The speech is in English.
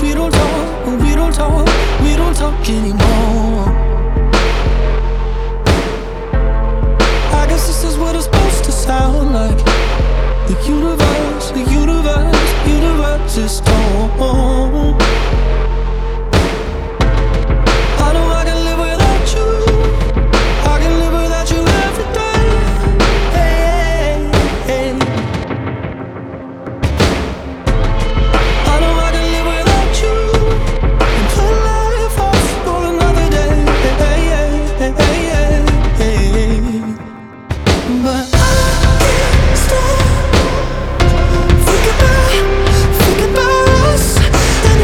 we don't talk, we don't talk, we don't talk anymore. I guess this is what it's supposed to sound like. The universe is torn.